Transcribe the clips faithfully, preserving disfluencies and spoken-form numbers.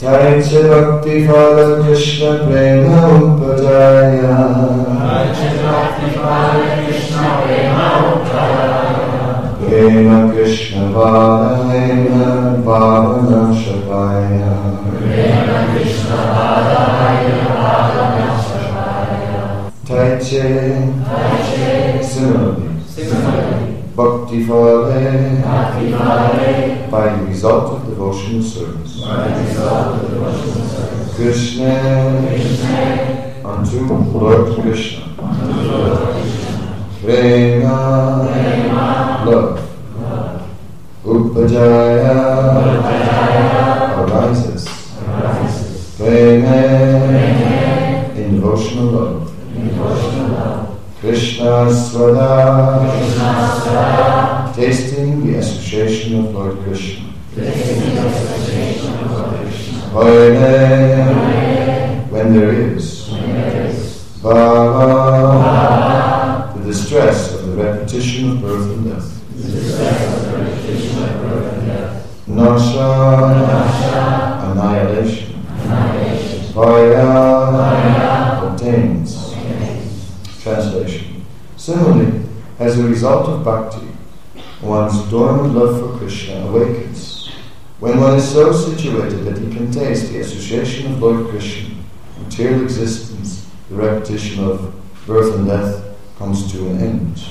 Taicha Bhakti Phala Krishna Prema Upajaya. Taicha Bhakti Phala Krishna Prema Upajaya. Prema Krishna Vadahaya Bhavana Shapaya. Prema Krishna Vadahaya Bhavana Shapaya. Taiche. Taiche. Similarly. Similarly. Bhakti Phale. Bhakti Phale. By the result of devotional service. By the result of devotional service. Krishna. Krishna. Unto Lord Krishna. Unto Lord Krishna. Prema. Prema. Love. Love. Upajaya. Upajaya. Arises. Arises. Prema. Prema. In devotional love. In devotional love. Krishna Svada. Krishna Svada. Tasting the association of Lord Krishna. Tasting the association of Lord Krishna. Hoine. When there is. When there is. Bhava. Bhava. The distress of the repetition of birth and death. The distress of the repetition of birth and death. Nasha. Nasha. Annihilation. Annihilation. Bhaya. Bhaya. Obtains. Translation. Similarly, as a result of bhakti, one's dormant love for Krishna awakens. When one is so situated that he can taste the association of Lord Krishna, material existence, the repetition of birth and death comes to an end.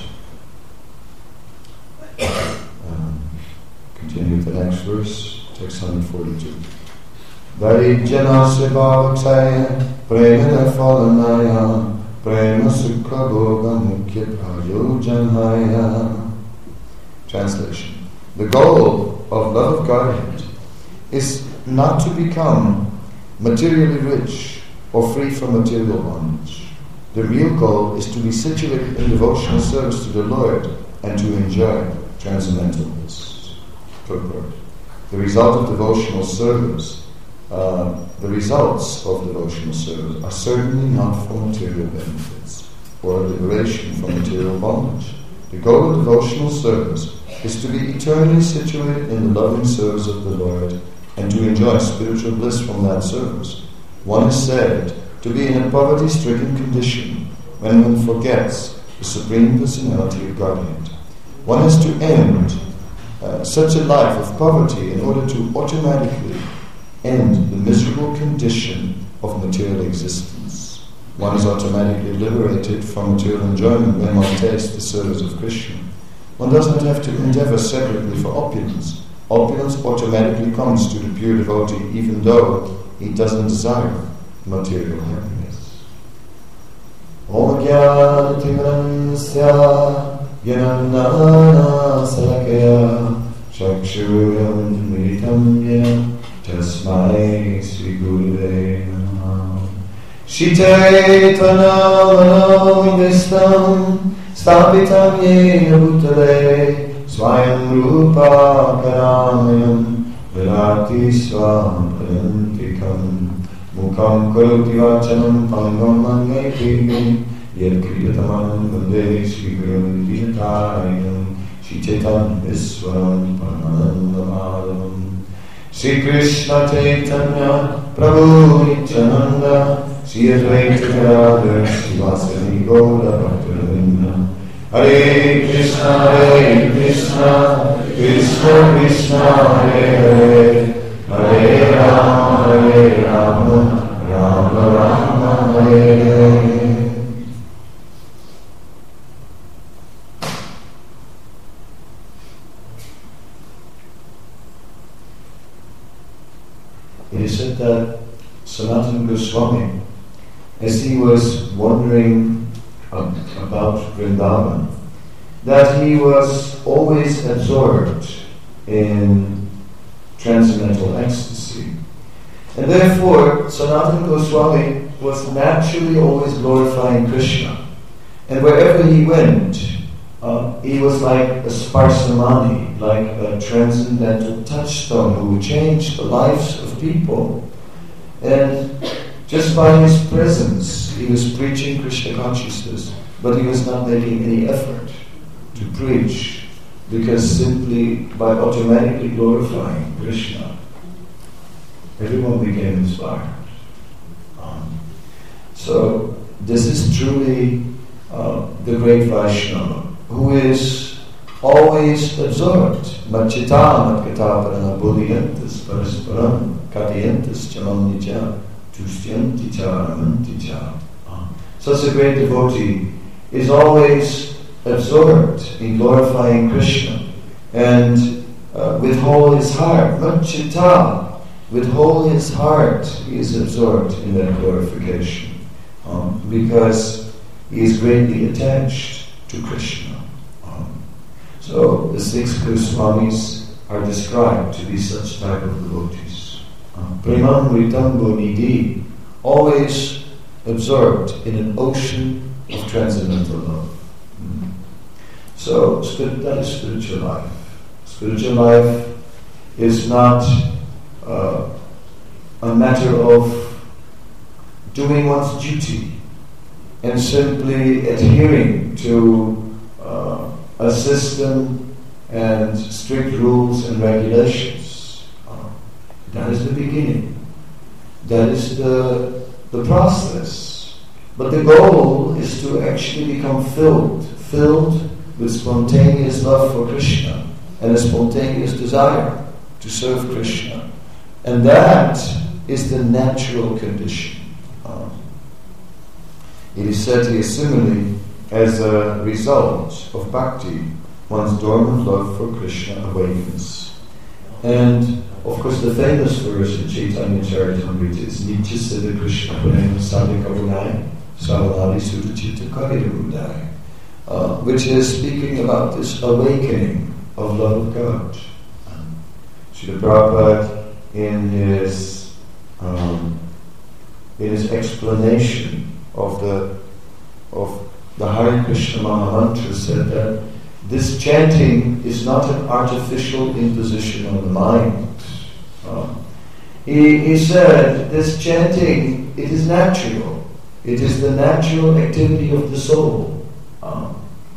Um, continue with the next verse, text one forty-two. Varijana Sivavaksaya Premena Phalanaya Prema Sukha Bhoga Mukhya Prayojanhaya. Translation. The goal of love of Godhead is not to become materially rich or free from material bondage. The real goal is to be situated in devotional service to the Lord and to enjoy transcendental bliss. Purport. The result of devotional service Uh, the results of devotional service are certainly not for material benefits or liberation from material bondage. The goal of devotional service is to be eternally situated in the loving service of the Lord and to enjoy spiritual bliss from that service. One is said to be in a poverty-stricken condition when one forgets the Supreme Personality of Godhead. One has to end uh, such a life of poverty in order to automatically end the miserable condition of material existence. One is automatically liberated from material enjoyment when one tastes the service of Krishna. One does not have to endeavor separately for opulence. Opulence automatically comes to the pure devotee even though he doesn't desire material happiness. Om Jnana Timransya Jnanana Salakaya Chakshuram Militam Yena Tasmai Sri Gurave Namaha. Shite Tanam Vistam Stapitam Yena Bhutale Swayam Rupa Karamayam Virati Swam Parantikam Mukham Karoti Vachanam Pangam Mangaiti Yed Kriyatamam Vande Sri Guru Viditayam Shitetam Viswaram Paranandamalam Sri Krishna Chaitanya Prabhu Nityananda Sri Advaita Gadadhar Srivasadi Gaura Bhaktivinoda Hare Krishna Hare Krishna Krishna Krishna Hare Hare Hare Rama Hare Rama Rama Rama Hare Hare. It is said that Sanatana Goswami, as he was wandering uh, about Vrindavan, that he was always absorbed in transcendental ecstasy. And therefore, Sanatana Goswami was naturally always glorifying Krishna. And wherever he went, uh, he was like a Sparsamani, like a transcendental touchstone who changed the lives of people. And just by his presence, he was preaching Krishna consciousness, but he was not making any effort to preach, because simply by automatically glorifying Krishna, Everyone became inspired. Um, so this is truly uh, the great Vaishnava, who is always absorbed. Machita matkataparana bodhiyantas parasparam katayantas chamamnija tushyanti charamanti cha. Such a great devotee is always absorbed in glorifying Krishna and uh, with whole his heart, machita, with whole his heart he is absorbed in that glorification um, because he is greatly attached to Krishna. So the six Goswamis are described to be such type of devotees. Premam Ritambo Nidhi, always absorbed in an ocean of transcendental love. Mm. So spirit, that is spiritual life. Spiritual life is not uh, a matter of doing one's duty and simply adhering to uh, a system and strict rules and regulations. Uh, that is the beginning. That is the, the process. But the goal is to actually become filled, filled with spontaneous love for Krishna and a spontaneous desire to serve Krishna. And that is the natural condition. Uh, it is certainly a simile. As a result of bhakti, one's dormant love for Krishna awakens. And, of course, the famous verse in Chaitanya Charitamrita is Nitya Siddha Krishna Prem Sadhikavunai Savanadi Sudachita Karirudai, uh, which is speaking about this awakening of love of God. Srila Prabhupada, in his, um, in his explanation of the of the Hare Krishna Mahamantra, said that this chanting is not an artificial imposition on the mind. Uh, he, he said this chanting, it is natural. It is the natural activity of the soul. Uh,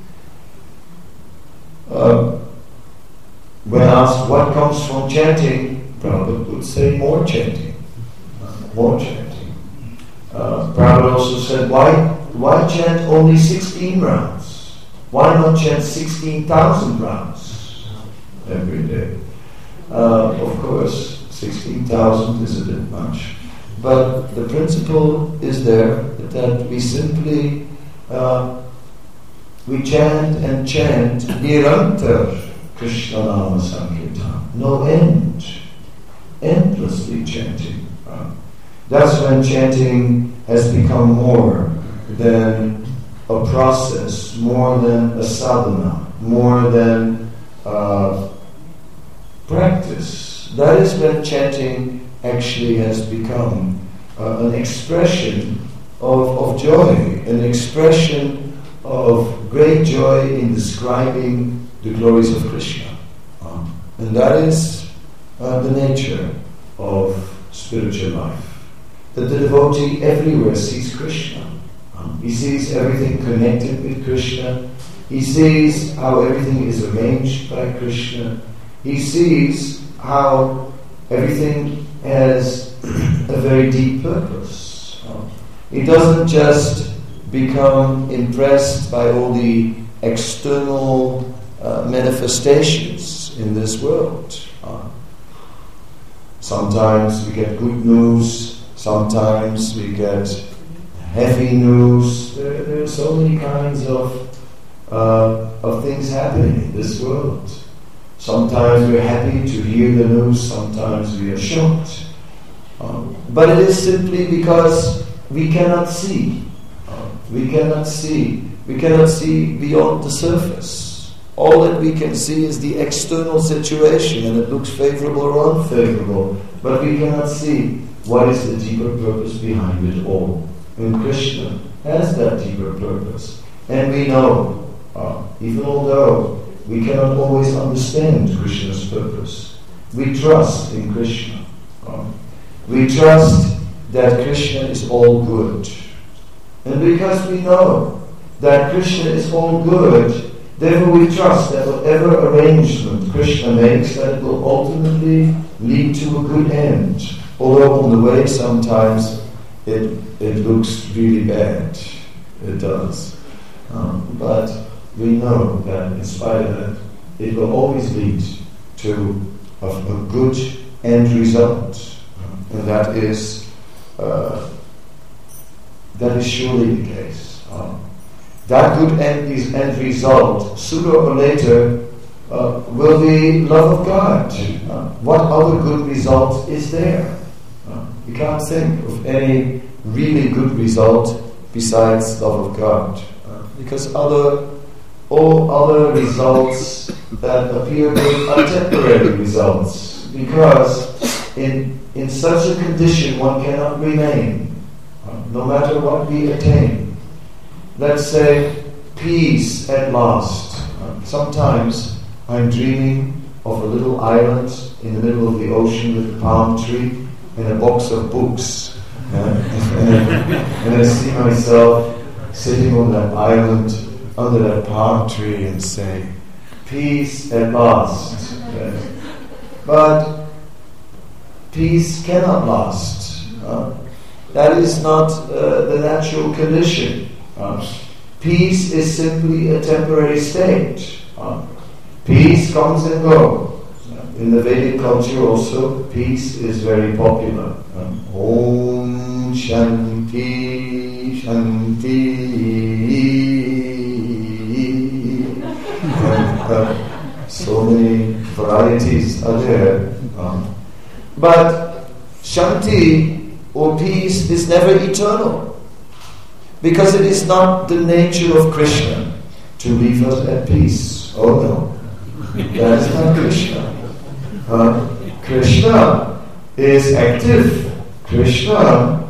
uh, when asked what comes from chanting, Prabhupada would say more chanting. Uh, more chanting. Uh, Prabhupada also said, why Why chant only sixteen rounds? Why not chant sixteen thousand rounds every day? Uh, of course, sixteen thousand is a bit much. But the principle is there that we simply, uh, we chant and chant, Nirantar Krishna Nama Sankirtan, no end, endlessly chanting. Uh, that's when chanting has become more than a process, more than a sadhana, more than uh, practice. That is when chanting actually has become uh, an expression of, of joy, an expression of great joy in describing the glories of Krishna. Um, and that is uh, the nature of spiritual life. That the devotee everywhere sees Krishna. He sees everything connected with Krishna. He sees how everything is arranged by Krishna. He sees how everything has a very deep purpose. He doesn't just become impressed by all the external uh, manifestations in this world. Uh, sometimes we get good news, sometimes we get heavy news. There, there are so many kinds of uh, of things happening in this world. Sometimes we're happy to hear the news, sometimes we are shocked. Um, but it is simply because we cannot see. Uh, we cannot see. We cannot see beyond the surface. All that we can see is the external situation, and it looks favorable or unfavorable. But we cannot see what is the deeper purpose behind it all. And Krishna has that deeper purpose. And we know, uh, even although we cannot always understand Krishna's purpose, we trust in Krishna. Uh, we trust that Krishna is all good. And because we know that Krishna is all good, therefore we trust that whatever arrangement Krishna makes, that it will ultimately lead to a good end. Although on the way sometimes it it looks really bad. It does. Um, but we know that in spite of that, it will always lead to a, a good end result. And that is uh, that is surely the case. Um, that good end, end result, sooner or later, uh, will be love of God. Uh, what other good result is there? Uh, you can't think of any really good result besides love of God. Uh, because other, all other results that appear good are temporary results. Because in in such a condition one cannot remain, uh, no matter what we attain. Let's say peace at last. Uh, sometimes I'm dreaming of a little island in the middle of the ocean with a palm tree and a box of books. Uh, and, and I see myself sitting on that island under that palm tree and say, peace at last. Uh, but peace cannot last. Uh, that is not uh, the natural condition. Uh, peace is simply a temporary state. Uh, peace comes and goes. Uh, in the Vedic culture also, peace is very popular. Uh, Om Shanti Shanti. And, uh, so many varieties are there. Um, but Shanti or peace is never eternal. Because it is not the nature of Krishna to leave us at peace. Oh no, that is not Krishna. Uh, Krishna is active. Krishna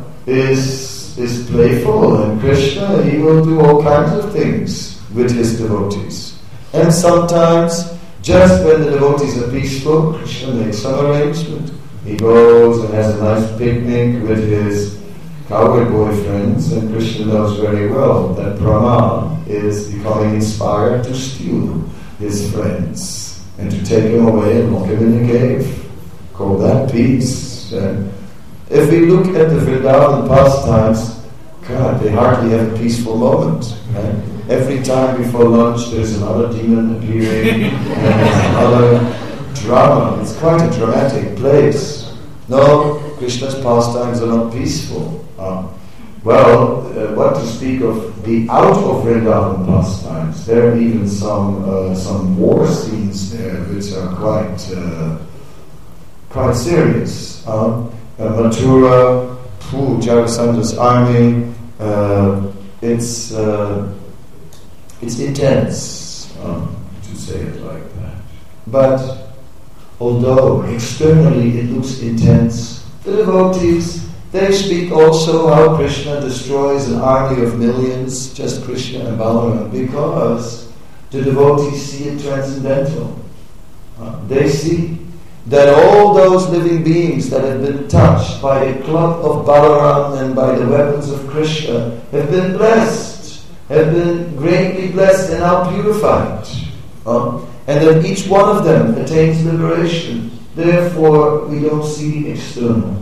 is is playful, and Krishna, he will do all kinds of things with his devotees. And sometimes, just when the devotees are peaceful, Krishna makes some arrangement. He goes and has a nice picnic with his cowboy boyfriends, and Krishna knows very well that Brahma is becoming inspired to steal his friends and to take him away and lock him in a cave. Call that peace. And if we look at the Vrindavan pastimes, God, they hardly have a peaceful moment. Right? Every time before lunch there's another demon appearing and there's another drama. It's quite a dramatic place. No, Krishna's pastimes are not peaceful. Uh, well, uh, what to speak of the out of Vrindavan pastimes? There are even some uh, some war scenes there which are quite uh, quite serious. Uh, uh, Mathura, Pooh, Jarasandra's army. Uh, it's uh, it's intense, um, to say it like that. But although externally it looks intense, the devotees, they speak also how Krishna destroys an army of millions, just Krishna and Balaram, because the devotees see it transcendental. Uh, they see that all those living beings that have been touched by the club of Balaram and by the weapons of Krishna have been blessed, have been greatly blessed and now purified. Uh, and that each one of them attains liberation. Therefore, we don't see the external.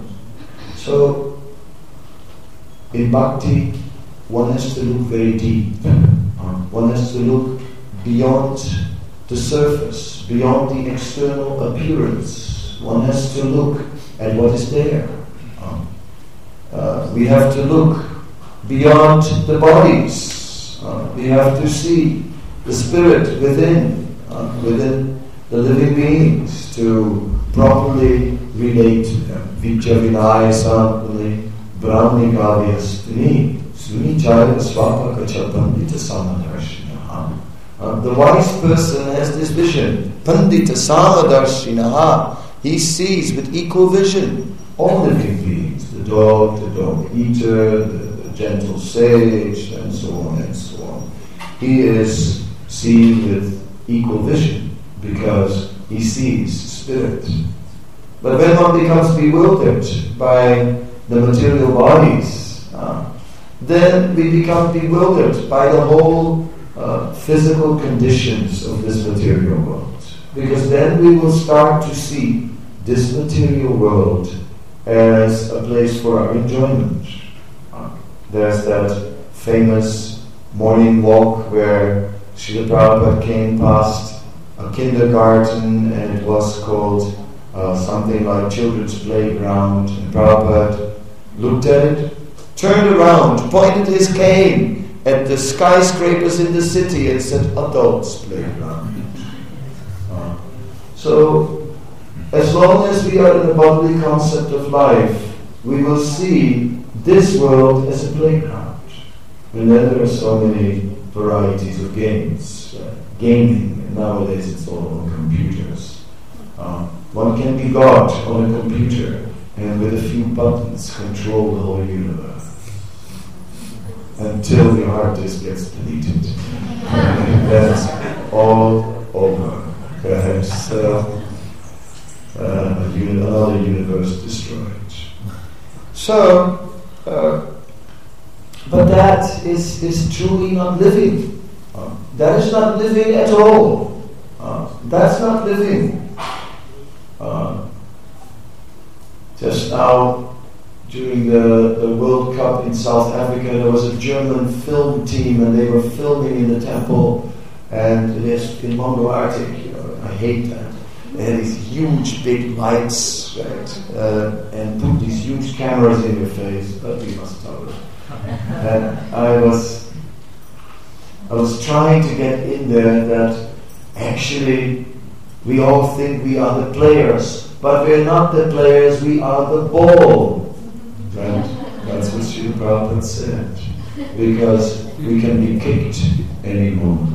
So, in bhakti, one has to look very deep. Uh, one has to look beyond the surface, beyond the external appearance. One has to look at what is there. Uh, uh, we have to look beyond the bodies. Uh, we have to see the spirit within, uh, within the living beings to properly relate to them. Vijja vinaya sampali brahmi kavyastini sunichaya swapaka pandita samadarshinaha. Uh, the wise person has this vision. Pandita Samadarshinaha. He sees with equal vision all living beings, the dog, the dog eater, the, the gentle sage, and so on and so on. He is seeing with equal vision because he sees spirit. But when one becomes bewildered by the material bodies, uh, then we become bewildered by the whole Uh, physical conditions of this material world. Because then we will start to see this material world as a place for our enjoyment. Uh, there's that famous morning walk where Srila Prabhupada came past a kindergarten, and it was called uh, something like Children's Playground, and Prabhupada looked at it, turned around, pointed his cane at the skyscrapers in the city and said, Adults Playground. Uh, so, as long as we are in the bodily concept of life, we will see this world as a playground. And then there are so many varieties of games. Uh, gaming, and nowadays it's all on computers. Uh, one can be God on a computer and with a few buttons control the whole universe. Until your hard disk gets deleted. And that's all over. Perhaps uh, uh, another universe destroyed. So, uh, but that is, is truly not living. Uh, that is not living at all. Uh, that's not living. Uh, just now, during the, the World Cup in South Africa, there was a German film team, and they were filming in the temple. And there's in Mongol Arctic, you know, I hate that. They had these huge big lights, right, uh, and put these huge cameras in your face. But we must stop it. And I was, I was trying to get in there that actually we all think we are the players, but we're not the players. We are the ball. Right? That's what Srila Prabhupada said. Because we can be kicked any moment.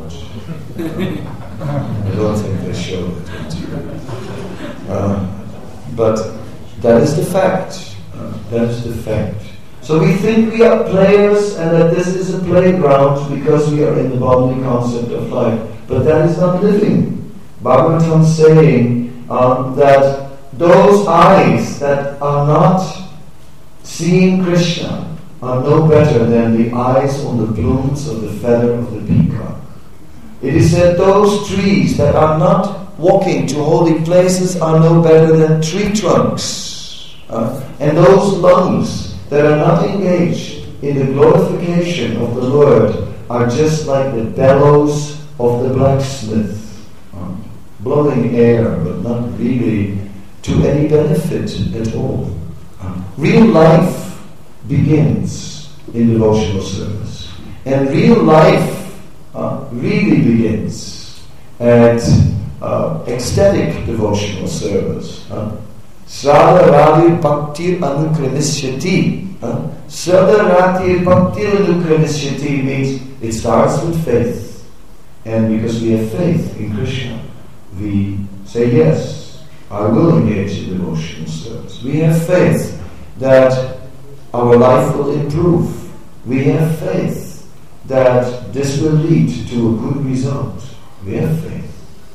I don't think they showed it to you. Uh, but that is the fact. Uh, that is the fact. So we think we are players and that this is a playground because we are in the bodily concept of life. But that is not living. Bhagavatam is saying um, that those eyes that are not seeing Krishna are no better than the eyes on the plumes of the feather of the peacock. It is said those trees that are not walking to holy places are no better than tree trunks. Uh, and those lungs that are not engaged in the glorification of the Lord are just like the bellows of the blacksmith, uh, blowing air but not really to any benefit at all. Uh, real life begins in devotional service. And real life uh, really begins at uh, ecstatic devotional service. Uh, Srada Radir Bhaktir Anukramishyati. Srada Radir Bhaktir Anukramishyati means it starts with faith. And because we have faith in Krishna, we say, yes, I will engage in devotional service. We have faith that our life will improve. We have faith that this will lead to a good result. We have faith.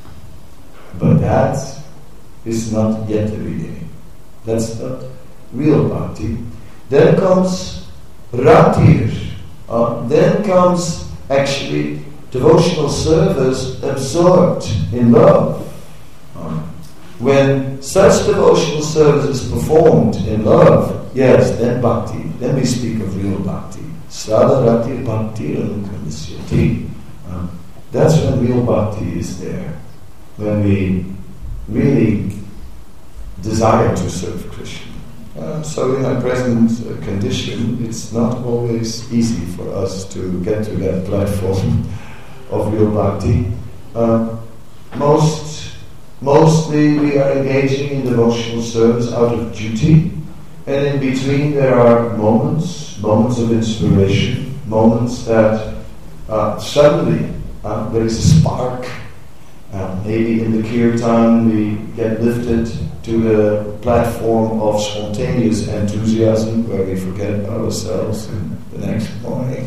But that is not yet the beginning. That's not real bhakti. Then comes ratir. Uh, then comes actually devotional service absorbed in love. Uh, when such devotional service is performed in love, yes, then bhakti. Then we speak of real bhakti. Srada ratir bhakti anukramishyati. Uh, that's when real bhakti is there. When we really desire to serve Krishna. Uh, so in our present uh, condition, it's not always easy for us to get to that platform of real bhakti. Uh, most, mostly we are engaging in devotional service out of duty, and in between there are moments, moments of inspiration, moments that uh, suddenly uh, there is a spark. Uh, maybe in the kirtan we get lifted to the platform of spontaneous enthusiasm where we forget ourselves and the next morning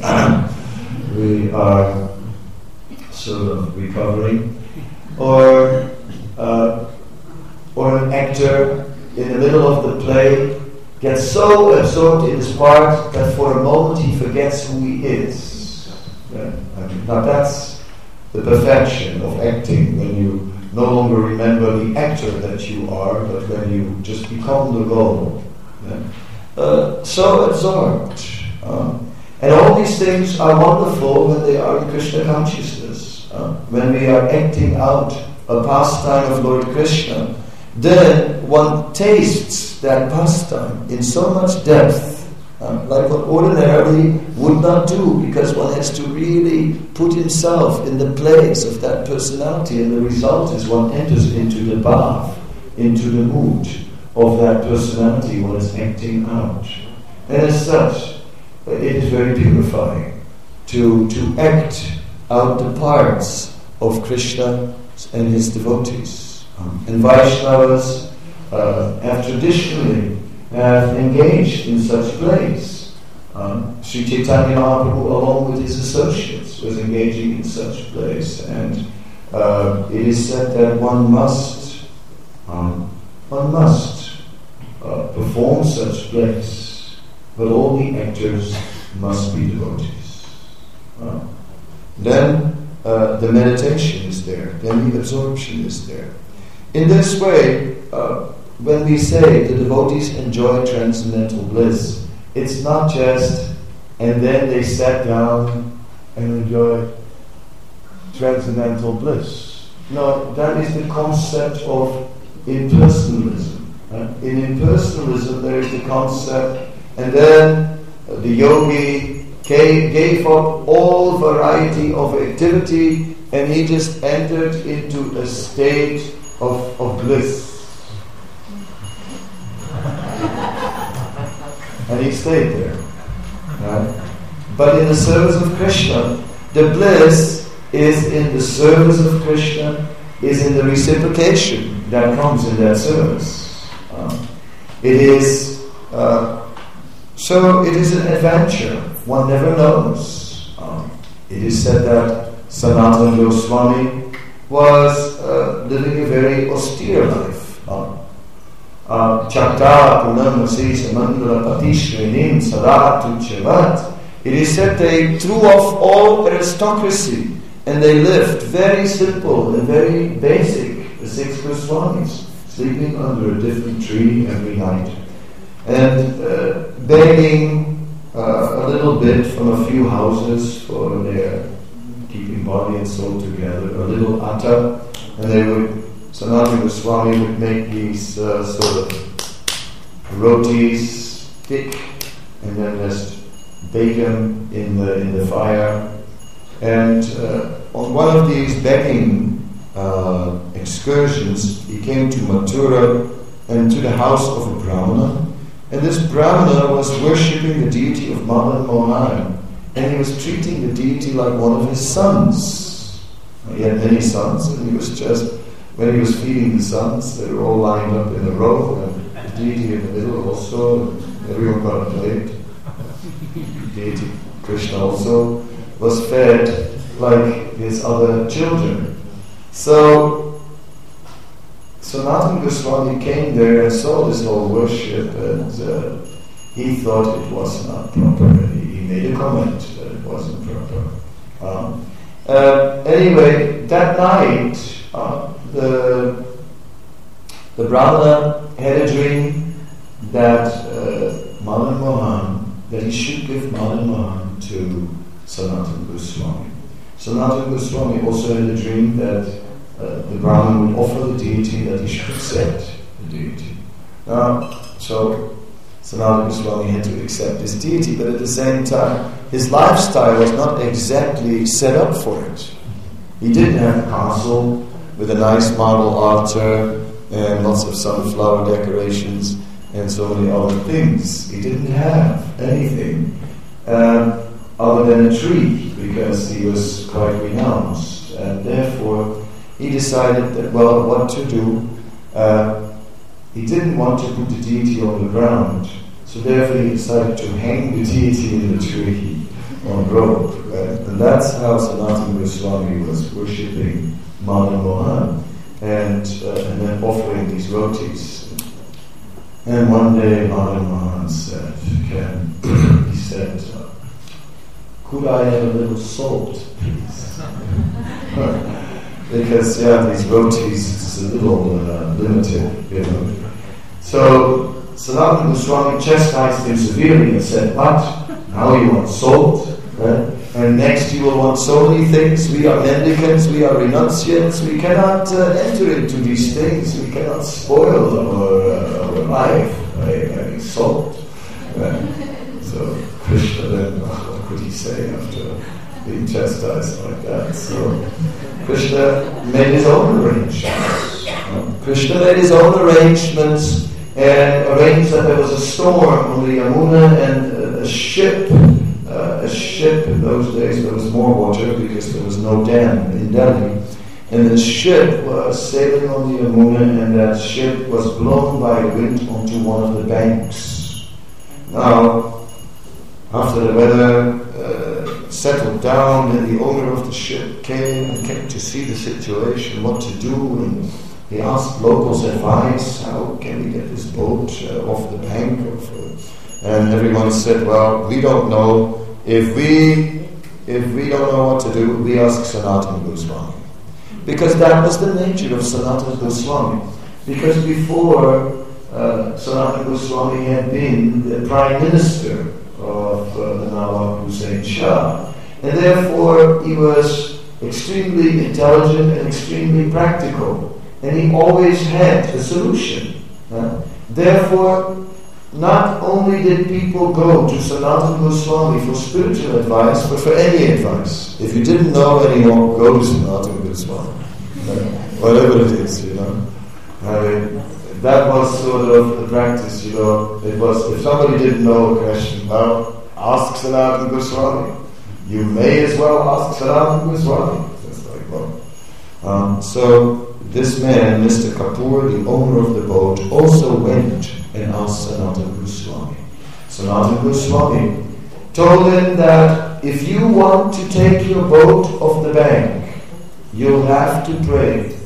we are sort of recovering. Or uh, or an actor in the middle of the play gets so absorbed in his part that for a moment he forgets who he is. Yeah? I mean, now that's the perfection of acting, when you no longer remember the actor that you are, but when you just become the role. Yeah. Uh, so absorbed. Uh, and all these things are wonderful when they are in Krishna consciousness. Uh, when we are acting out a pastime of Lord Krishna, then one tastes that pastime in so much depth, uh, like one ordinarily would not do, because one has to really put himself in the place of that personality, and the result is one enters into the bath, into the mood of that personality one is acting out. And as such, it is very purifying to, to act out the parts of Krishna and his devotees. Um, and Vaishnavas uh, have traditionally have engaged in such plays. Um, Sri Chaitanya Mahaprabhu, along with his associates, was engaging in such plays. And uh, it is said that one must, um, one must uh, perform such plays, but all the actors must be devotees. Uh, then uh, the meditation is there, then the absorption is there. In this way, uh, when we say the devotees enjoy transcendental bliss, it's not just, and then they sat down and enjoyed transcendental bliss. No, that is the concept of impersonalism. Uh, in impersonalism, there is the concept, and then uh, the yogi gave, gave up all variety of activity, and he just entered into a state of, of bliss. And he stayed there. Right? But in the service of Krishna, the bliss is in the service of Krishna, is in the reciprocation that comes in that service. Uh, it is uh, so it is an adventure. One never knows. Uh, it is said that Sanatana Goswami was uh, living a very austere life. Uh, Chakta Punam Sisa Mandala Patishrenim Sadatu Chevat. It is said they threw off all aristocracy and they lived very simple and very basic, the six Goswamis, sleeping under a different tree every night and uh, begging uh, a little bit from a few houses for their keeping body and soul together, a little atta, and they would Sanatana Goswami would make these uh, sort of rotis thick and then just bake them in the in the fire. And uh, on one of these begging uh, excursions, he came to Mathura and to the house of a Brahmana. And this Brahmana was worshipping the deity of Madan Mohan, and he was treating the deity like one of his sons. He had many sons, and he was just when he was feeding the sons, they were all lined up in a row, and the deity in the middle also, and everyone got a plate. The deity, Krishna also, was fed like his other children. So, Sanatana Goswami came there and saw this whole worship, and uh, he thought it was not proper. He, he made a comment that it wasn't proper. Um, uh, anyway, that night, uh, The, the Brahmana had a dream that uh, Madan Mohan, that he should give Madan Mohan to Sanatana Goswami. Sanatana Goswami also had a dream that uh, the Brahman would offer the deity that he should accept the deity. Now, so Sanatana Goswami had to accept this deity, but at the same time, his lifestyle was not exactly set up for it. He didn't have a castle with a nice marble altar and lots of sunflower decorations and so many other things. He didn't have anything um, other than a tree, because he was quite renounced, and therefore he decided that, well, what to do. Uh, he didn't want to put the deity on the ground, so therefore he decided to hang the deity in the tree on rope. Uh, and that's how Sanatana Goswami was worshipping Madan Mohan, and, uh, and then offering these rotis. And one day Madan Mohan said, Ken, he said, could I have a little salt, please? Because, yeah, these rotis is a little uh, limited, you know. So Sanatana Goswami chastised him severely and said, what? Now you want salt? Right? And next you will want so many things. We are mendicants, we are renunciants, we cannot uh, enter into these things, we cannot spoil our, uh, our life by having salt. Right? So Krishna then, what could he say after being chastised like that? So Krishna made his own arrangements. Krishna made his own arrangements and arranged that there was a storm on the Yamuna and a ship, uh, a ship in those days there was more water because there was no dam in Delhi. And the ship was sailing on the Yamuna and that ship was blown by wind onto one of the banks. Now, after the weather uh, settled down and the owner of the ship came and came to see the situation, what to do, and he asked locals advice, how can we get this boat uh, off the bank? Of, uh, and everyone said, well, we don't know. If we if we don't know what to do, we ask Sanatana Goswami. Because that was the nature of Sanatana Goswami. Because before, uh, Sanatana Goswami had been the Prime Minister of uh, the Nawab Hussain Shah. And therefore, he was extremely intelligent and extremely practical. And he always had a solution. Uh, therefore, not only did people go to Sanatana Goswami for spiritual advice, but for any advice. If you didn't know anymore, go to Sanatana Goswami. Uh, whatever it is, you know. I mean, that was sort of the practice, you know. It was, if somebody didn't know a question, well, ask Sanatana Goswami. You may as well ask Sanatana Goswami. It's like, well. Um, so, this man, Mister Kapoor, the owner of the boat, also went and asked Sanatana Goswami. Sanatana Goswami told him that if you want to take your boat off the bank, you'll have to pray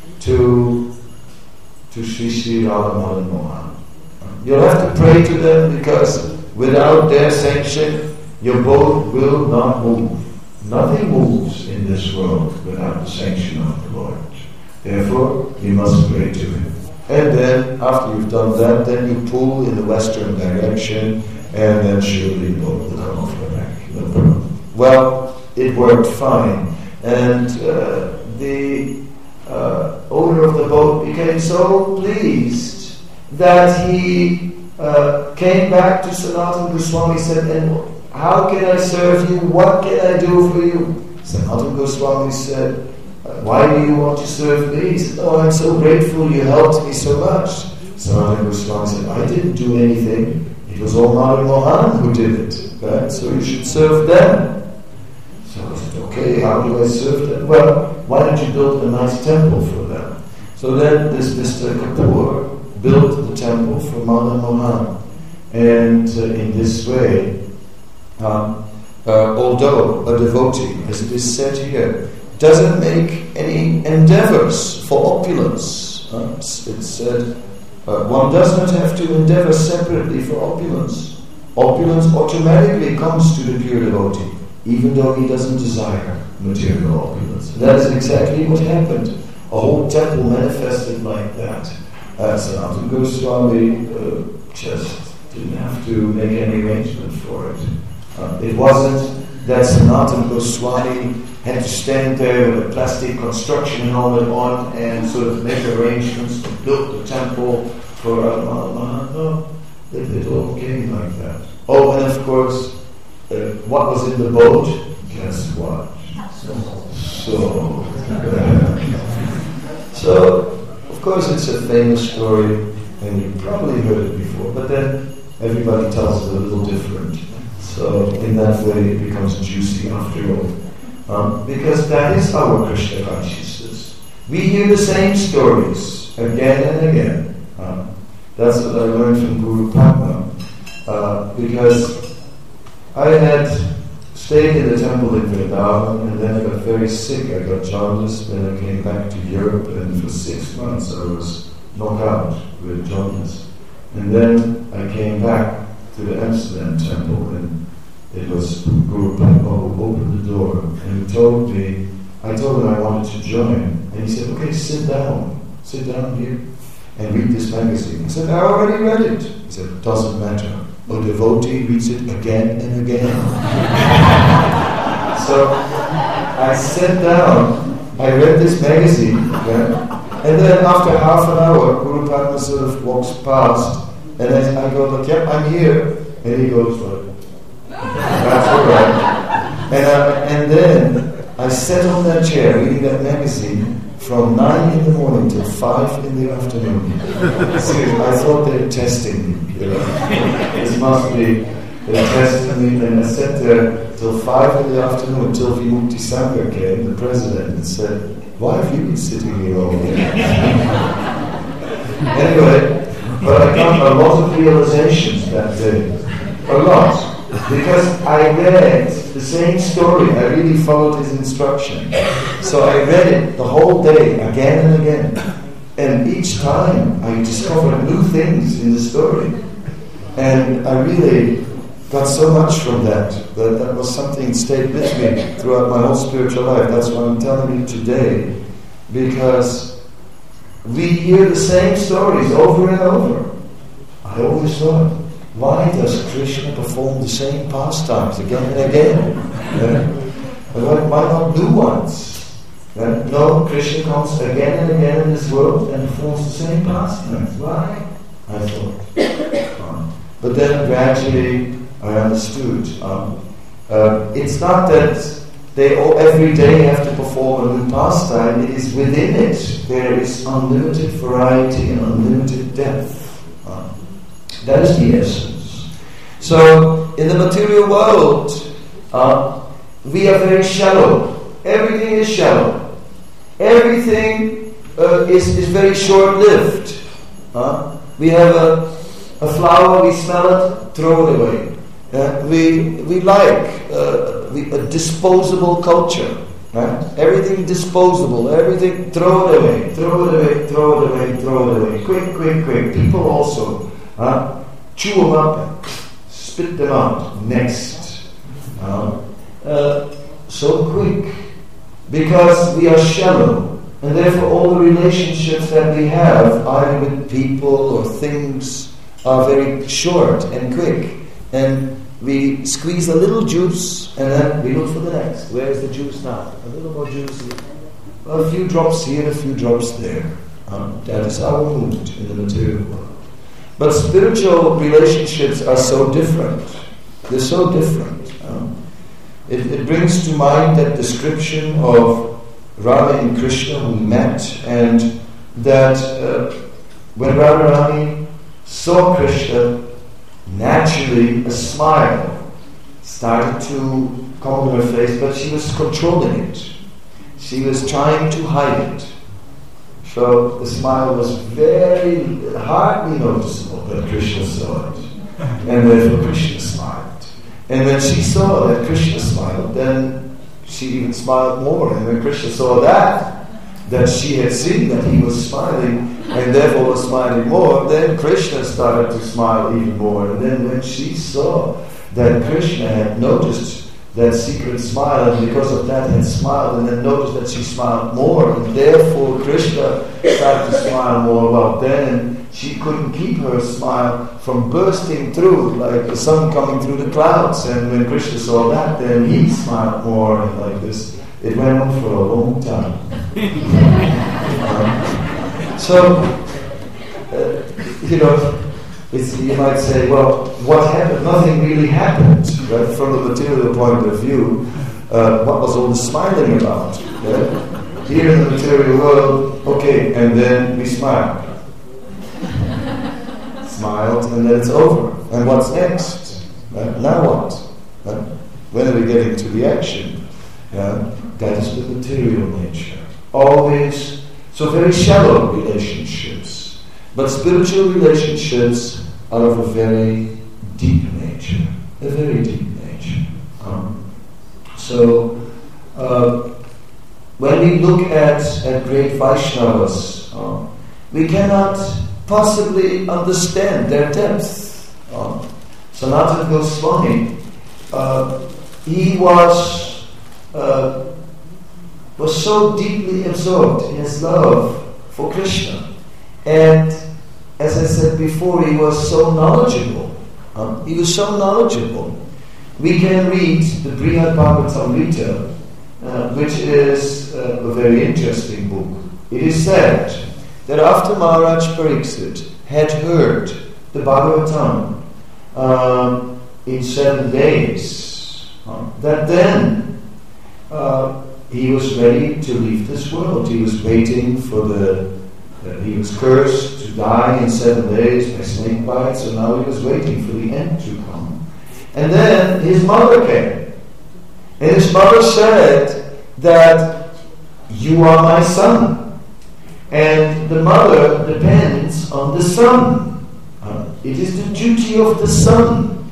to to Sri Sri Radha Madan Mohan. You'll have to pray to them because without their sanction, your boat will not move. Nothing moves in this world without the sanction of the Lord. Therefore, you must pray to him. And then, after you've done that, then you pull in the western direction, and then surely the boat will come off the bank. No problem. Well, it worked fine. And uh, the uh, owner of the boat became so pleased that he uh, came back to Sanatana Goswami and said, and how can I serve you? What can I do for you? Sanatana Goswami said, why do you want to serve me? He said, oh, I'm so grateful you helped me so much. Sanatana Goswami said, I didn't do anything. It was all Madan Mohan who did it. Right? So you should serve them. So I said, okay, how do I serve them? Well, why don't you build a nice temple for them? So then this Mister Kapoor built the temple for Madan Mohan. And uh, in this way, um, uh, although a devotee, as it is said here, doesn't make any endeavors for opulence. Uh, it's, it's said, uh, one does not have to endeavor separately for opulence. Opulence automatically comes to the pure devotee, even though he doesn't desire material opulence. And that is exactly what happened. A whole temple manifested like that. Uh, Sanatana Goswami uh, just didn't have to make any arrangement for it. Uh, it wasn't that Sanatana Goswami had to stand there with a plastic construction helmet on and sort of make arrangements to build the temple for Radha. No, it, it all came like that. Oh, and of course, uh, what was in the boat? Guess what? So, uh, so, of course, it's a famous story, and you probably heard it before. But then everybody tells it a little different. So, in that way, it becomes juicy after all. Um, because that is our Krishna consciousness. We hear the same stories again and again. Um, that's what I learned from Guru Padma. Uh, because I had stayed in the temple in Vrindavan, and then I got very sick. I got jaundice. Then I came back to Europe, and for six months I was knocked out with jaundice. And then I came back to the Amsterdam temple, and it was Guru Padma who opened the door and he told me, I told him I wanted to join, and he said, okay, sit down, sit down here. and read this magazine. I said, I already read it. He said, doesn't matter. A devotee reads it again and again. So I sat down, I read this magazine, yeah, and then after half an hour, Guru Padma sort of walks past, and I, I go, like, yep, I'm here. And he goes, like, that's all right. And, I, and then I sat on that chair reading that magazine from nine in the morning till five in the afternoon. Seriously, I thought they were testing me. You know? This must be, they're testing me. And I sat there till five in the afternoon until Vimukti Sangha came, the president, and said, why have you been sitting here all day? Anyway, but I got a lot of realizations that day. A lot. Because I read the same story. I really followed his instruction. So I read it the whole day, again and again. And each time I discovered new things in the story. And I really got so much from that, that that was something that stayed with me throughout my whole spiritual life. That's what I'm telling you today. Because we hear the same stories over and over. I always thought, why does Krishna perform the same pastimes again and again? Yeah. Why, why not new ones? Yeah. No, Krishna comes again and again in this world and performs the same pastimes. Why? I thought. Um, but then gradually I understood. Um, uh, it's not that they all, every day have to perform a new pastime. It is within it. There is unlimited variety and unlimited depth. Um, That is the essence. So, in the material world, uh, we are very shallow. Everything is shallow. Everything uh, is, is very short-lived. Uh, we have a, a flower, we smell it, throw it away. Uh, we we like uh, we, a disposable culture. Right? Everything disposable, everything throw it away, throw it away, throw it away, throw it away. Quick, quick, quick. People also. Uh, chew them up and spit them out next. Uh, uh, so quick. Because we are shallow. And therefore all the relationships that we have, either with people or things, are very short and quick. And we squeeze a little juice and then we look for the next. Where's the juice now? A little more juice here. Well, a few drops here, a few drops there. Um, that is our mood in the material world. But spiritual relationships are so different. They're so different. Um, it, it brings to mind that description of Rama and Krishna who met, and that uh, when Radharani saw Krishna, naturally a smile started to come on her face, but she was controlling it. She was trying to hide it. So the smile was very hardly noticeable, but Krishna saw it. And therefore Krishna smiled. And when she saw that Krishna smiled, then she even smiled more. And when Krishna saw that, that she had seen that he was smiling, and therefore was smiling more, then Krishna started to smile even more. And then when she saw that Krishna had noticed that secret smile, and because of that had smiled, and then noticed that she smiled more, and therefore Krishna started to smile more. Well, then she couldn't keep her smile from bursting through like the sun coming through the clouds. And when Krishna saw that, then he smiled more, and like this, it went on for a long time. um, so, uh, you know, It's, you might say, well, what happened? Nothing really happened, right? From the material point of view. Uh, what was all the smiling about? Right? Here in the material world, okay, and then we smiled. Smiled, and then it's over. And what's next? Right? Now what? Right? When are we getting to the action? Yeah? That is the material nature. Always, so very shallow relationships. But spiritual relationships are of a very deep nature, a very deep nature. Um, so, uh, when we look at, at great Vaishnavas, uh, we cannot possibly understand their depth. Uh, Sanatana Goswami, uh, he was uh, was so deeply absorbed in his love for Krishna. And as I said before, he was so knowledgeable. Uh, he was so knowledgeable. We can read the Brihad Bhagavatamrita, uh, which is uh, a very interesting book. It is said that after Maharaj Pariksit had heard the Bhagavatam um, in seven days, uh, that then uh, he was ready to leave this world. He was waiting for the, uh, he was cursed to die in seven days by snake bites, so now he was waiting for the end to come. And then his mother came. And his mother said that you are my son. And the mother depends on the son. Uh, it is the duty of the son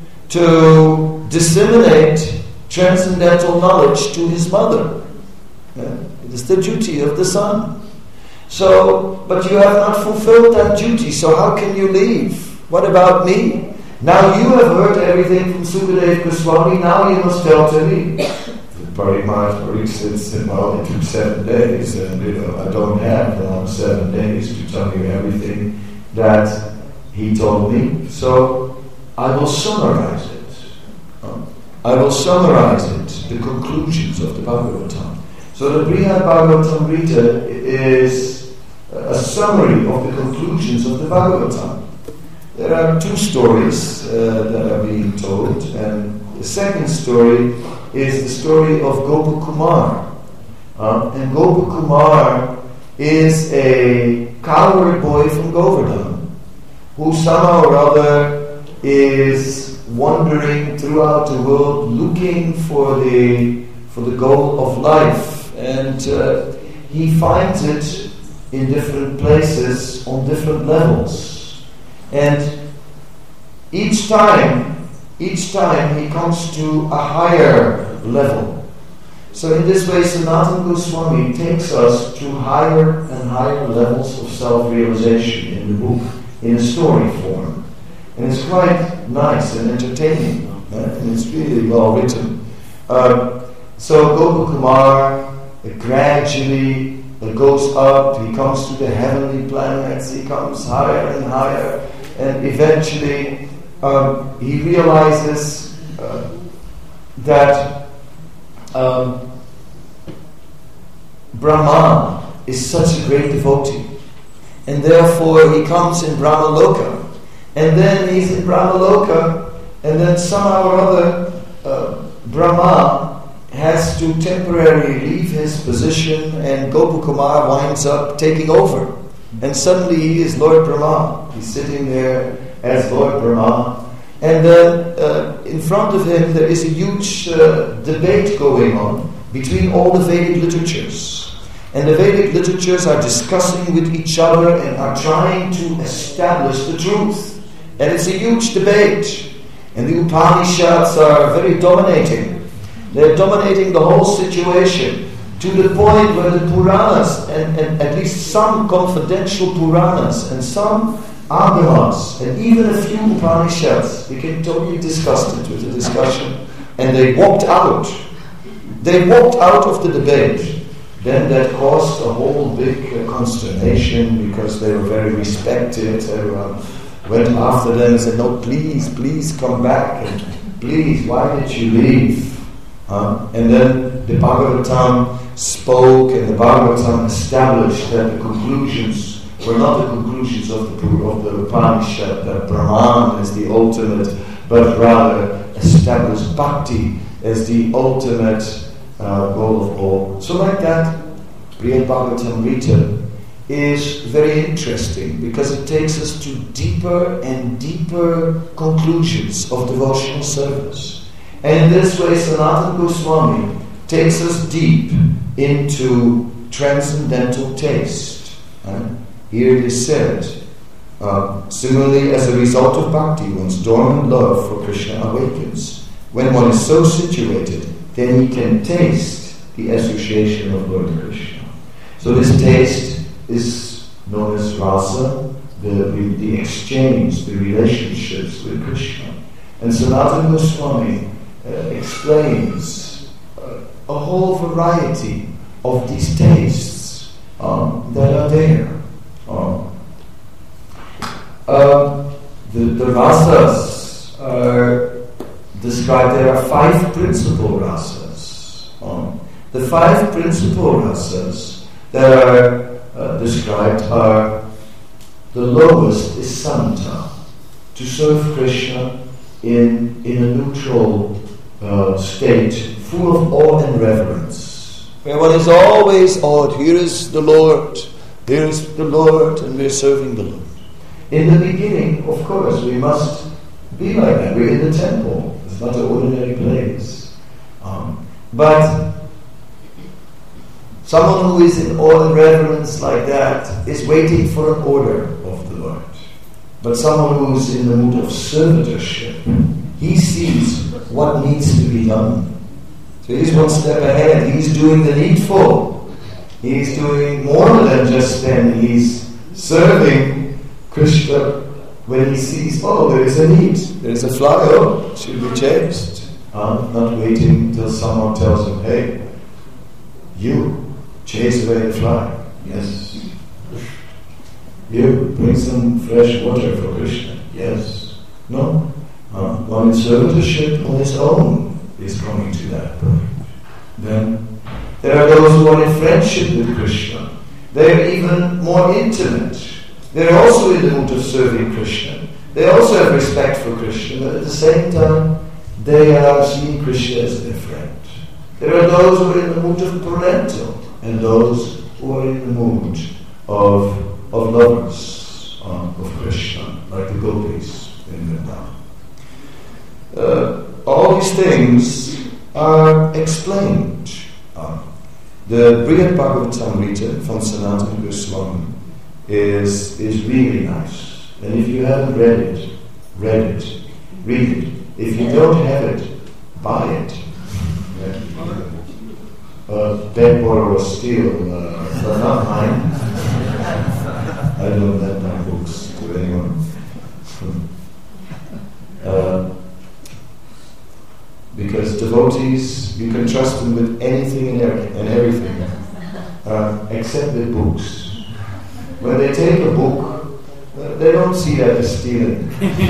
to disseminate transcendental knowledge to his mother. Yeah? It is the duty of the son. So, but you have not fulfilled that duty, so how can you leave? What about me? Now you have heard everything from Sukadeva Goswami, now you must tell to me. Parimaharaj Pariksit said, well, it took seven days, and you know, I don't have now seven days to tell you everything that he told me, so I will summarize it. I will summarize it, the conclusions of the Bhagavatam. So the Brihad Bhagavatamrita is a summary of the conclusions of the Bhagavatam. There are two stories uh, that are being told, and the second story is the story of Gopakumar. Uh, and Gopakumar is a cowherd boy from Govardhan who somehow or other is wandering throughout the world looking for the for the goal of life, and uh, he finds it in different places on different levels. And each time, each time he comes to a higher level. So in this way, Sanatana Goswami takes us to higher and higher levels of self-realization in the book, in a story form. And it's quite nice and entertaining, uh, and it's really well written. Uh, so Gopakumar uh, gradually uh, goes up, he comes to the heavenly planets, he comes higher and higher, and eventually um, he realizes uh, that um, Brahma is such a great devotee, and therefore he comes in Brahmaloka, and then he's in Brahmaloka, and then somehow or other uh, Brahma has to temporarily leave his position, and Gopakumar winds up taking over. And suddenly he is Lord Brahma. He's sitting there as Lord Brahma. And then uh, in front of him there is a huge uh, debate going on between all the Vedic literatures. And the Vedic literatures are discussing with each other and are trying to establish the truth. And it's a huge debate. And the Upanishads are very dominating. They're dominating the whole situation, to the point where the Puranas, and, and at least some confidential Puranas, and some Agamas, and even a few Upanishads became totally disgusted with the discussion, and they walked out. They walked out of the debate. Then that caused a whole big uh, consternation, because they were very respected. Everyone went after them and said, no, please, please come back, and please, why did you leave? Uh, and then the Bhagavatam spoke, and the Bhagavatam established that the conclusions were not the conclusions of the, of the Upanishad, that Brahman is the ultimate, but rather established Bhakti as the ultimate uh, goal of all. So like that, Brihad Bhagavatamrita is very interesting, because it takes us to deeper and deeper conclusions of devotional service. And in this way, Sanatana Goswami takes us deep into transcendental taste. Uh, here it is said, uh, similarly, as a result of bhakti, one's dormant love for Krishna awakens. When one is so situated, then he can taste the association of Lord Krishna. So this taste is known as rasa, the, the exchange, the relationships with Krishna. And Sanatana Goswami Uh, explains uh, a whole variety of these tastes um, that are there. Um, Um, the, the rasas are described. There are five principal rasas. Um, the five principal rasas that are uh, described are: the lowest is samanta, to serve Krishna in in a neutral uh, state, full of awe and reverence, where one is always awed. Here is the Lord, here is the Lord, and we are serving the Lord. In the beginning, of course, we must be like that. We're in the temple. It's not an ordinary place. Um, but someone who is in awe and reverence like that is waiting for an order of the Lord. But someone who is in the mood of servitorship, he sees what needs to be done. So he's one step ahead. He's doing the needful. He's doing more than just standing. He's serving Krishna when he sees, oh, there is a need, there is a fly, oh, it should be chased. Uh, not waiting till someone tells him, hey, you, chase away the fly. Yes. You, bring some fresh water for Krishna. Yes. No. Uh, one in servitorship on his own is coming to that point. Then there are those who are in friendship with Krishna. They are even more intimate. They are also in the mood of serving Krishna. They also have respect for Krishna, but at the same time, they are seeing Krishna as their friend. There are those who are in the mood of parental, and those who are in the mood of of lovers um, of Krishna, like the gopis in Vrindavan. Uh, all these things are explained. Uh, the Brihad Bhagavatamrita from Sanatana Goswami is is really nice. And if you haven't read it, read it, read it. If you don't have it, buy it. Yeah. Uh, beg, borrow, or steal, uh, but not mine. I don't lend my books to anyone. uh, because devotees, you can trust them with anything and, every, and everything, uh, except with books. When they take a book, uh, they don't see that as stealing.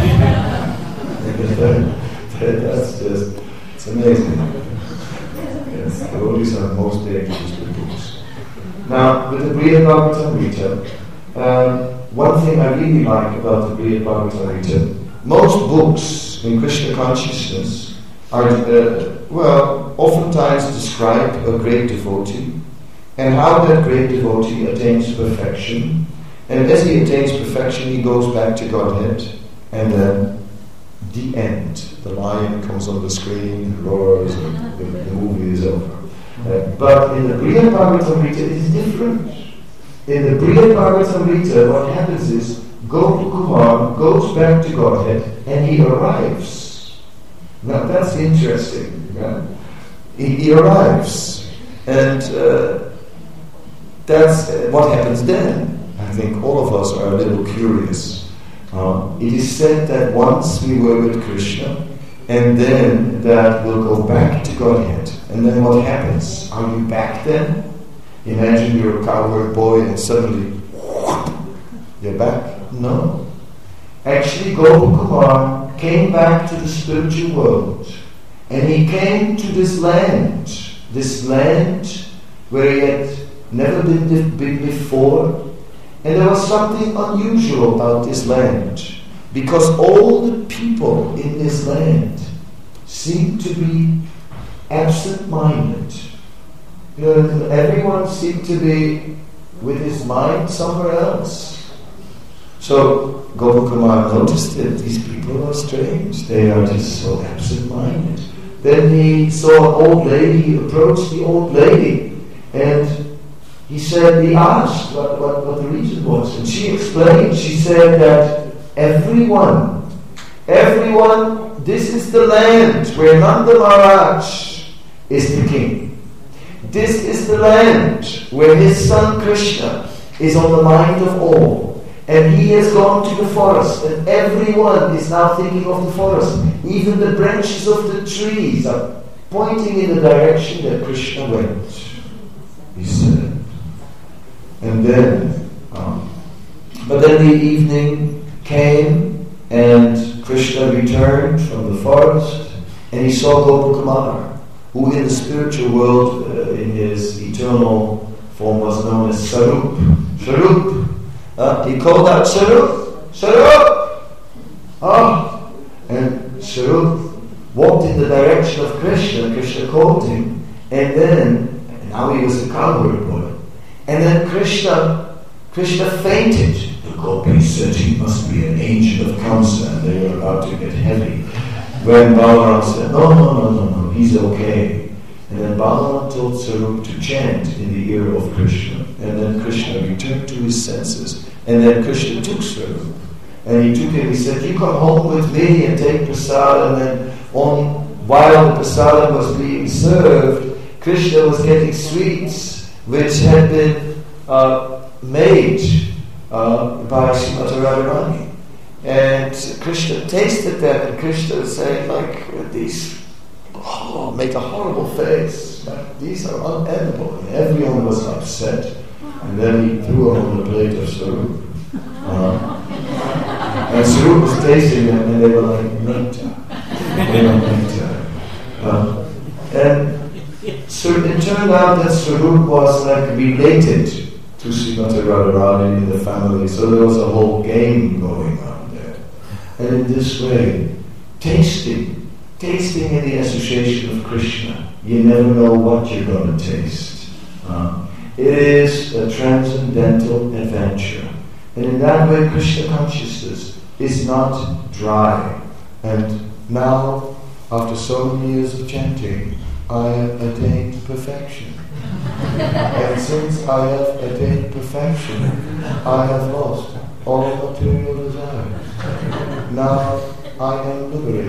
that, that, that's just, it's amazing. Yes, devotees are most dangerous with books. Now, with the Brihad Bhagavatamrita, Um, one thing I really like about the Brihad Bhagavatamrita, most books in Krishna consciousness are, uh, well, oftentimes describe a great devotee and how that great devotee attains perfection. And as he attains perfection, he goes back to Godhead, and then the end. The lion comes on the screen, roars, and the, the movie is over. Uh, but in the Brihad Bhagavatamrita, it is different. In the Brihad Bhagavatamrita, what happens is Gopakumar goes back to Godhead and he arrives. Now that's interesting. Yeah? He, he arrives, and uh, that's uh, what happens then. I think all of us are a little curious. Uh, it is said that once we were with Krishna, and then that we'll go back to Godhead. And then what happens? Are you back then? Imagine you're a cowherd boy and suddenly whoop, you're back. No. Actually, Gopakumar came back to the spiritual world, and he came to this land, this land where he had never been, been before, and there was something unusual about this land, because all the people in this land seemed to be absent-minded. You know, everyone seemed to be with his mind somewhere else. So Gopakumar noticed that these people are strange. They are just so absent-minded. Then he saw an old lady. He approached the old lady, and he said, he asked what, what, what the reason was. And she explained. She said that everyone, everyone, this is the land where Nanda Maharaj is the king. This is the land where his son Krishna is on the mind of all. And he has gone to the forest, and everyone is now thinking of the forest. Even the branches of the trees are pointing in the direction that Krishna went. He said. And then, um, but then the evening, came and Krishna returned from the forest and he saw Gopakumar, who in the spiritual world, uh, in his eternal form, was known as Sarup. Sarup! Uh, he called out, Sarup! Sarup! Ah! And Sarup walked in the direction of Krishna. Krishna called him. And then, now he was a cowherd boy. And then Krishna, Krishna fainted. The gopis said he must be an angel of Kamsa, and they were about to get heavy. When Balaram said, no, no, no, no, no, he's okay. And then Balaram told Sarup to chant in the ear of Krishna. And then Krishna returned to his senses. And then Krishna took Sarup. And he took him, he said, you come home with me and take prasad. And then on, while the prasad was being served, Krishna was getting sweets which had been uh, made uh, by Srimati Radharani. And Krishna tasted them, and Krishna was saying, like, these oh, make a horrible face. Like, these are unedible. And everyone was upset. And then he threw them on the plate of Sarup. Uh, and Sarup was tasting them, and they were like nectar. They were nectar. Uh, and so it turned out that Sarup was like related to Srimati Radharani in the family. So there was a whole game going on. And in this way, tasting, tasting in the association of Krishna, you never know what you're going to taste. Uh, it is a transcendental adventure. And in that way, Krishna consciousness is not dry. And now, after so many years of chanting, I have attained perfection. And since I have attained perfection, I have lost all material desires. Now I am liberated.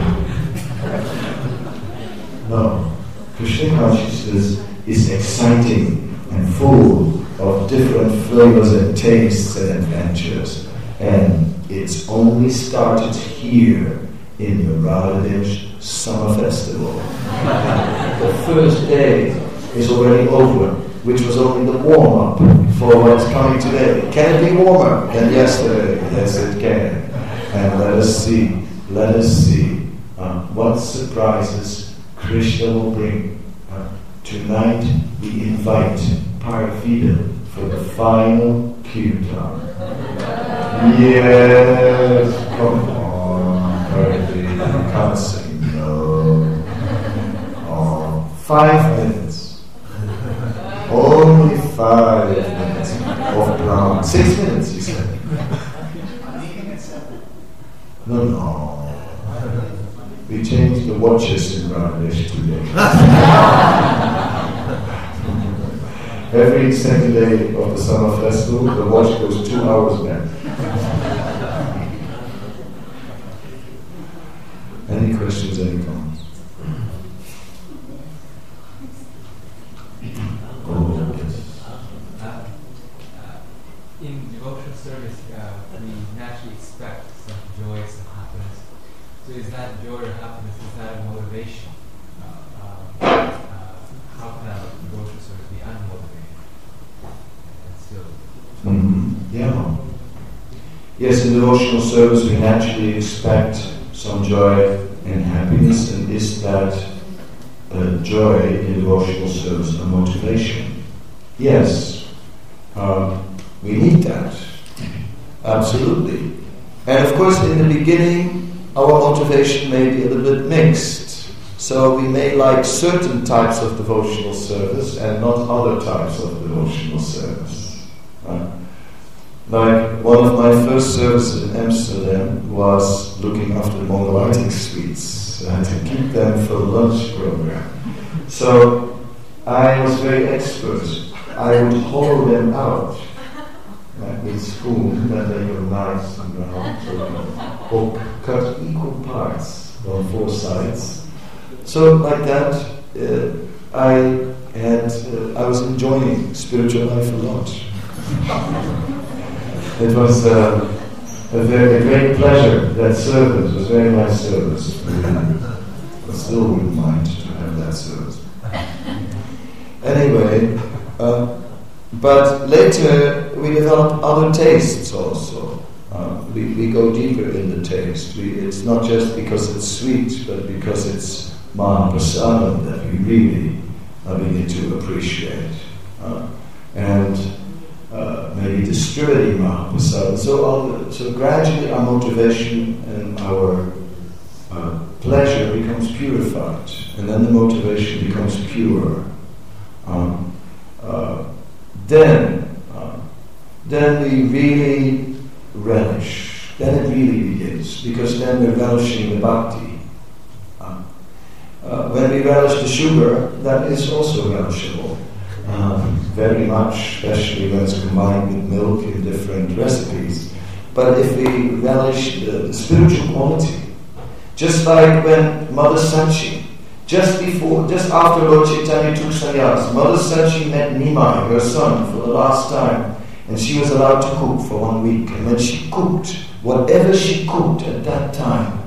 No. Krishna consciousness is exciting and full of different flavors and tastes and adventures. And it's only started here in the Radhadesh Summer Festival. The first day is already over, which was only the warm-up for what's coming today. Can it be warmer than yesterday? Yes, it can. And let us see, let us see uh, what surprises Krishna will bring. Uh, tonight we invite Parvida for the final kirtan. Yes, come on, Parvida, can't say no. Oh, five minutes. Only five minutes of Brahma. Six minutes, you said. No, no. We changed the watches in Radhadesh today. Every second day of the summer festival, the watch goes two hours back. Any questions, any comments? Oh, yes. Uh, uh, in devotional service, uh, we naturally expect some joy, some happiness. So is that joy or happiness, is that a motivation? Uh, uh, uh, how can a devotional service be unmotivated? And still... Mm-hmm. Yeah. Yes, in devotional service we naturally expect some joy and happiness, and is that uh, joy in devotional service a motivation? Yes. Um, we need that. Absolutely. And of course, in the beginning, our motivation may be a little bit mixed. So we may like certain types of devotional service and not other types of devotional service. Right? Like one of my first services in Amsterdam was looking after the Mongolitic sweets. I had to keep them for the lunch program. So I was very expert. I would hollow them out. Like with spoon, then they were nice and round, so or cut equal parts on four sides. So like that, uh, I had, uh, I was enjoying spiritual life a lot. It was uh, a very a great pleasure. That service was very nice service. I still wouldn't mind to have that service. Anyway. Uh, But later we developed other tastes also. Uh, we, we go deeper in the taste. We, it's not just because it's sweet, but because it's Mahaprasadam that we really uh, begin to appreciate. Uh, and uh, maybe distributing Mahaprasadam. So, on the, so gradually our motivation and our uh, pleasure becomes purified, and then the motivation becomes pure. Um, uh, then, uh, then we really relish. Then it really begins, because then we're relishing the bhakti. Uh, uh, when we relish the sugar, that is also relishable, um, very much, especially when it's combined with milk in different recipes. But if we relish the, the spiritual quality, just like when Mother Sachi, just before, just after Lord Chaitanya took sannyas, Mother Sachi met Nimai, her son, for the last time, and she was allowed to cook for one week. And when she cooked, whatever she cooked at that time,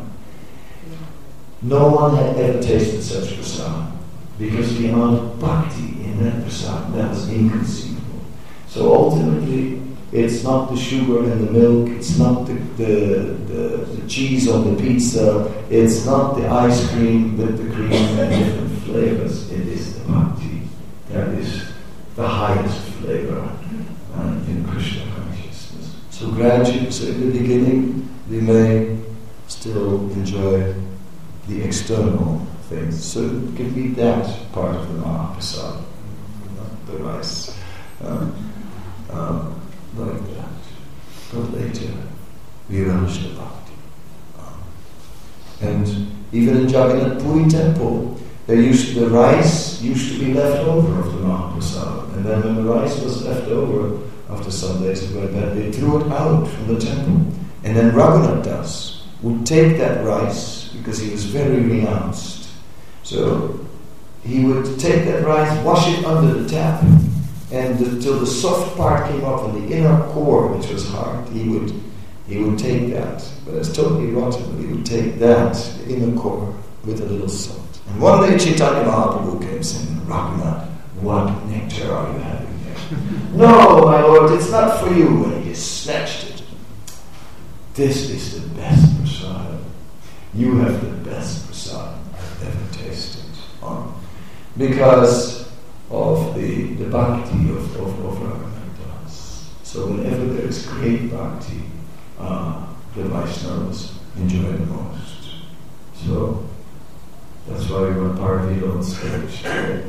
no one had ever tasted such prasad, because the amount of bhakti in that prasad, that was inconceivable. So ultimately, it's not the sugar and the milk, it's not the, the, the, the cheese on the pizza, it's not the ice cream with the cream and different flavors, it is the bhakti. That is the highest flavor uh, in Krishna consciousness. So gradually, so in the beginning, we may still enjoy the external things. So it can be that part of the Mahaprasad, not the rice. Um, um, like that. But later, we relish the bhakti. Um, and even in Jagannath Puri temple, there used to, the rice used to be left over of the Mahaprasad. And then when the rice was left over after some days of going bad, they threw it out from the temple. And then Raghunath Das would take that rice, because he was very renounced. So he would take that rice, wash it under the tap, and until the soft part came up on the inner core, which was hard, he would he would take that. But it's totally rotten, but he would take that, the inner core, with a little salt. And one day Chaitanya Mahaprabhu came saying, Raghunath, what nectar are you having there? No, my lord, it's not for you. And he snatched it. This is the best prasad. You have the best prasad I've ever tasted. Um, because of the, the bhakti of, of, of Raghunath Das. So whenever there is great bhakti, uh, the Vaishnavas enjoy the most. So that's why we want party on stage.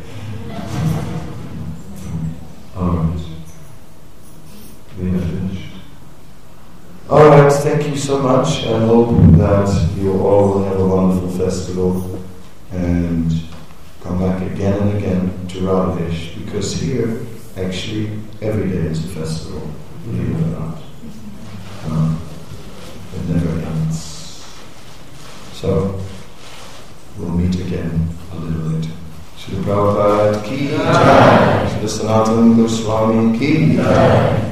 Alright. We have finished. Alright, thank you so much. I hope that you all will have a wonderful festival and come back again and again to Radhesh, because here, actually, every day is a festival, believe it or not. Um, it never ends. So, we'll meet again a little later. Srila Prabhupada ki jai, Srila Sanatana Goswami ki jai.